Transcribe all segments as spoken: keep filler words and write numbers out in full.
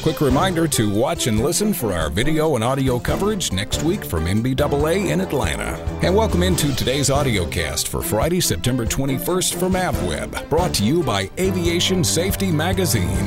Quick reminder to watch and listen for our video and audio coverage next week from N B A A in Atlanta. And welcome into today's audio cast for Friday, September twenty-first from AvWeb, brought to you by Aviation Safety Magazine.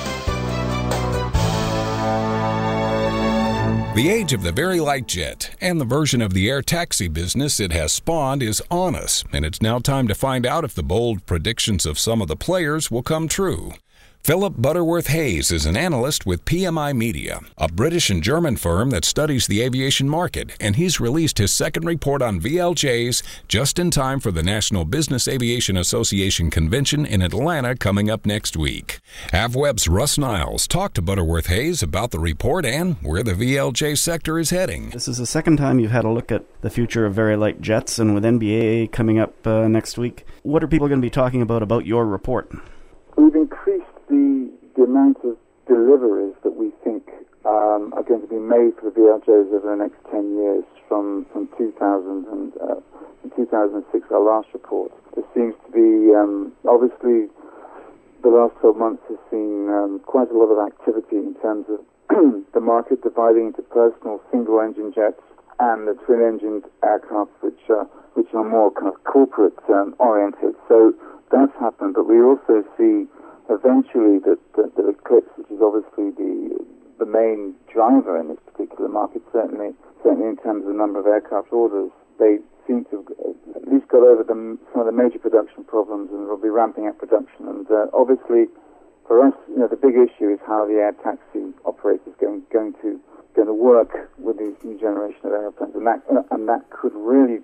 The age of the very light jet and the version of the air taxi business it has spawned is on us, and it's now time to find out if the bold predictions of some of the players will come true. Philip Butterworth Hayes is an analyst with P M I Media, a British and German firm that studies the aviation market, and he's released his second report on V L Js just in time for the National Business Aviation Association convention in Atlanta coming up next week. AvWeb's Russ Niles talked to Butterworth Hayes about the report and where the V L J sector is heading. This is the second time you've had a look at the future of very light jets, and with N B A A coming up uh, next week, what are people going to be talking about about your report? We've increased the, the amount of deliveries that we think um, are going to be made for the V L Js over the next ten years from, from two thousand and uh, from two thousand six, our last report. There seems to be, um, obviously, the last twelve months has seen um, quite a lot of activity in terms of the market dividing into personal single-engine jets and the twin-engined aircraft, which, uh, which are more kind of corporate-oriented. Um, so that's happened, but we also see eventually that, that, that Eclipse, which is obviously the the main driver in this particular market, certainly certainly in terms of the number of aircraft orders, they seem to have at least got over the, some of the major production problems and will be ramping up production. And uh, obviously, for us, you know, the big issue is how the air taxi operator is going going to going to work with these new generation of airplanes, and that and that could really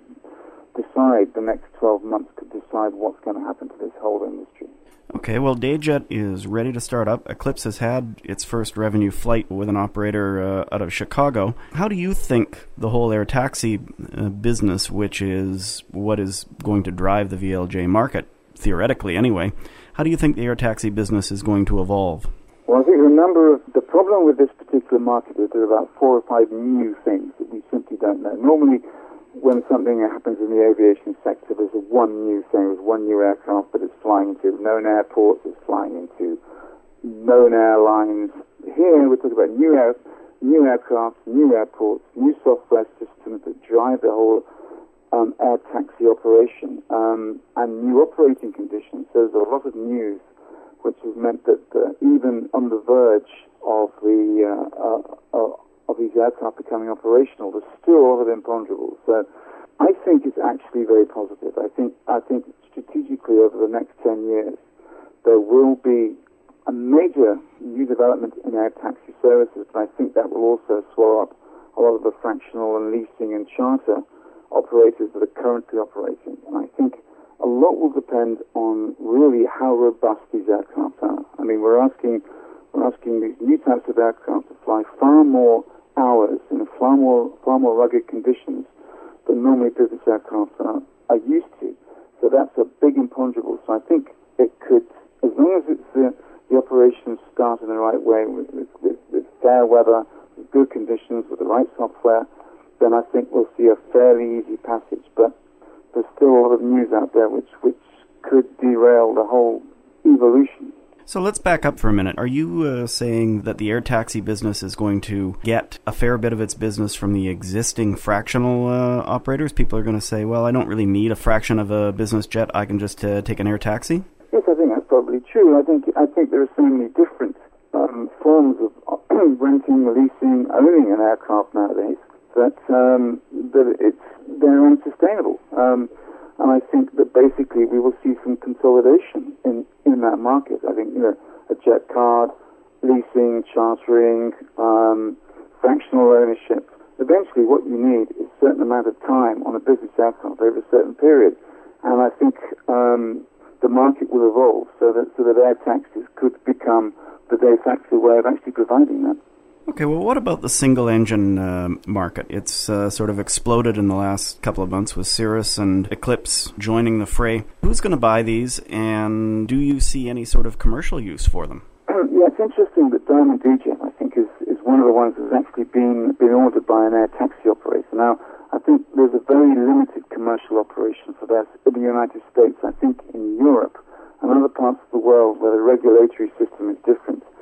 decide the next twelve months could decide what's going to happen to this whole industry. Okay, well, DayJet is ready to start up. Eclipse has had its first revenue flight with an operator uh, out of Chicago. How do you think the whole air taxi uh, business, which is what is going to drive the V L J market, theoretically anyway, how do you think the air taxi business is going to evolve? Well, I think the number of, the problem with this particular market is there are about four or five new things that we simply don't know. Normally, when something happens in the aviation sector, there's a one new thing, there's one new aircraft that it's flying into, known airports it's flying into, known airlines. Here we're talking about new air, new aircraft, new airports, new software systems that drive the whole um, air taxi operation, um, and new operating conditions. So there's a lot of news, which has meant that uh, even on the verge of the uh, uh, uh, of these aircraft becoming operational, there's still a lot of imponderables. So I think it's actually very positive. I think I think strategically over the next ten years, there will be a major new development in air taxi services, but I think that will also swallow up a lot of the fractional and leasing and charter operators that are currently operating. And I think a lot will depend on really how robust these aircraft are. I mean, we're asking we're asking these new types of aircraft to fly far more hours in far more far more rugged conditions than normally business aircraft are, are used to. So that's a big imponderable. So I think it could, as long as it's the, the operations start in the right way, with, with, with, with fair weather, with good conditions, with the right software, then I think we'll see a fairly easy passage. But there's still a lot of news out there which, which could derail the whole evolution. So let's back up for a minute. Are you uh, saying that the air taxi business is going to get a fair bit of its business from the existing fractional uh, operators? People are going to say, well, I don't really need a fraction of a business jet. I can just uh, take an air taxi? Yes, I think that's probably true. I think I think there are so many different um, forms of renting, leasing, owning an aircraft nowadays that um, that it's they're unsustainable. Um, And I think that basically we will see some consolidation in, in that market. I think, you know, a jet card, leasing, chartering, um, fractional ownership. Eventually what you need is a certain amount of time on a business aircraft over a certain period. And I think um, the market will evolve so that, so that air taxis could become the de facto way of actually providing that. Okay, well, what about the single-engine uh, market? It's uh, sort of exploded in the last couple of months with Cirrus and Eclipse joining the fray. Who's going to buy these, and do you see any sort of commercial use for them? Uh, yeah, it's interesting that Diamond D J, I think, is, is one of the ones that's actually been, been ordered by an air taxi operator. Now, I think there's a very limited commercial operation for that in the United States. I think in Europe and other parts of the world where the regulatory system is different,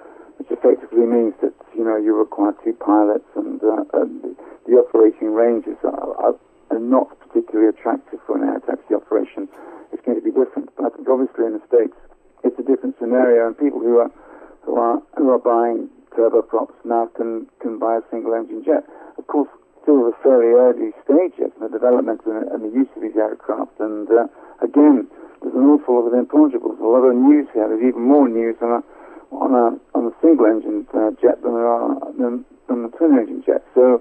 which effectively means that, you know, you require two pilots, and, uh, and the operating ranges are, are, are not particularly attractive for an air taxi operation. It's going to be different. But I think obviously in the States, it's a different scenario, and people who are who are who are buying turboprops now can can buy a single engine jet. Of course, still at a fairly early stage yet in the development and, and the use of these aircraft. And uh, again, there's an awful lot of inpondables. A lot of news here. There's even more news on a on a on a single engine uh, jet than there are than, than the twin engine jet. So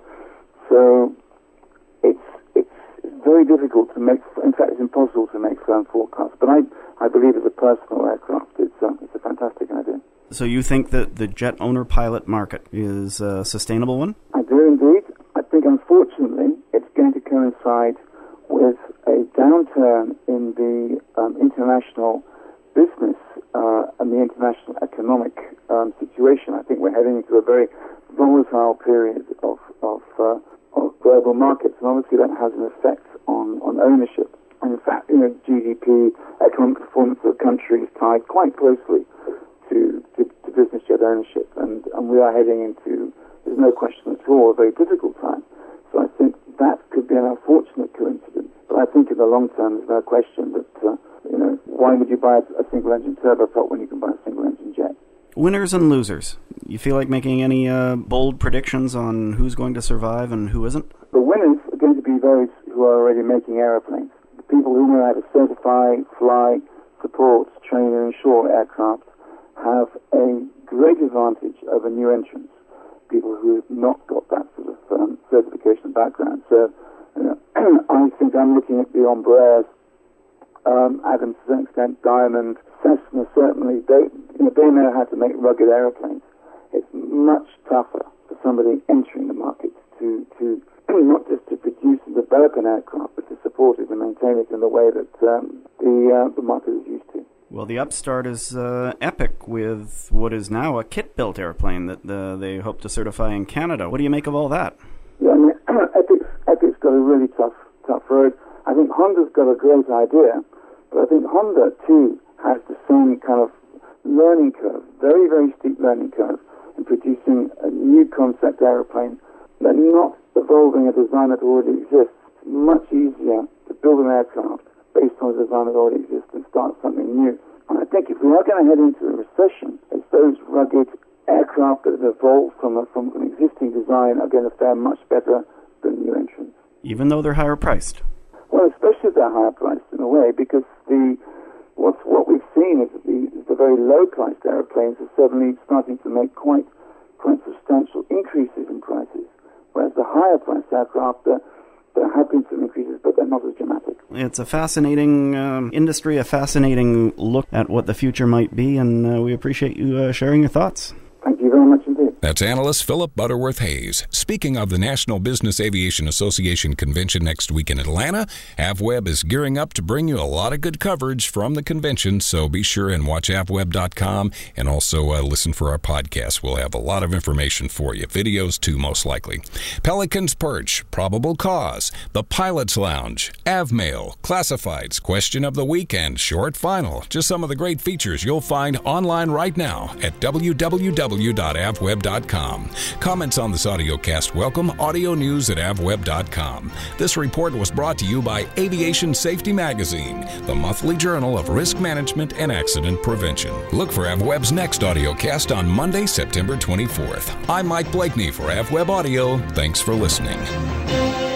so it's it's very difficult to make. In fact, it's impossible to make firm forecasts. But I I believe as a personal aircraft, it's uh, it's a fantastic idea. So you think that the jet owner-pilot market is a sustainable one? I do indeed. I think, unfortunately, it's going to coincide with a downturn in the um, international business uh, and the international economic um, situation. I think we're heading into a very volatile period of of, uh, of global markets, and obviously that has an effect on, on ownership. And in fact, you know, G D P, economic performance of the country is tied quite closely to, to, to business jet ownership, and, and we are heading into, there's no question at all, a very difficult time. So I think that could be an unfortunate coincidence. But I think in the long term, there's no question that, uh, you know, why would you buy a, a single-engine turboprop when you can buy a single-engine jet? Winners and losers. You feel like making any uh, bold predictions on who's going to survive and who isn't? The winners are going to be those who are already making aeroplanes. The people who know how to certify, fly, support, train, and insure aircraft have a great advantage over new entrants, people who have not got that sort of um, certification background. So, you know, I think I'm looking at the Embraers, um, Adams to some extent, Diamond, Cessna certainly. They, you know, they know how to make rugged aeroplanes. It's much tougher for somebody entering the market to, to not just to produce and develop an aircraft, but to support it and maintain it in the way that um, the, uh, the market is used to. Well, the upstart is uh, Epic with what is now a kit-built airplane that uh, they hope to certify in Canada. What do you make of all that? Yeah, I mean, Epic's, Epic's got a really tough, tough road. I think Honda's got a great idea, but I think Honda, too, has the same kind of learning curve, very, very steep learning curve, in producing a new concept aeroplane, but not evolving a design that already exists. It's much easier to build an aircraft based on a design that already exists and start something new. And I think if we are going to head into a recession, it's those rugged aircraft that have evolved from, a, from an existing design are going to fare much better than new entrants. Even though they're higher priced? Well, especially if they're higher priced in a way, because the what's, what we've seen is that the, the very low-priced airplanes are suddenly starting to make quite quite substantial increases in prices, whereas the higher-priced aircraft are There have been some increases, but they're not as dramatic. It's a fascinating um, industry, a fascinating look at what the future might be, and uh, we appreciate you uh, sharing your thoughts. Thank you very much indeed. That's analyst Philip Butterworth Hayes. Speaking of the National Business Aviation Association convention next week in Atlanta, AvWeb is gearing up to bring you a lot of good coverage from the convention, so be sure and watch avweb dot com and also uh, listen for our podcast. We'll have a lot of information for you. Videos, too, most likely. Pelican's Perch, Probable Cause, The Pilot's Lounge, AvMail, Classifieds, Question of the Week, and Short Final. Just some of the great features you'll find online right now at w w w dot avweb dot com. Comments on this audio cast welcome. Audio news at avweb dot com. This report was brought to you by Aviation Safety Magazine, the monthly journal of risk management and accident prevention. Look for AvWeb's next audio cast on Monday, September twenty-fourth. I'm Mike Blakeney for AvWeb Audio. Thanks for listening.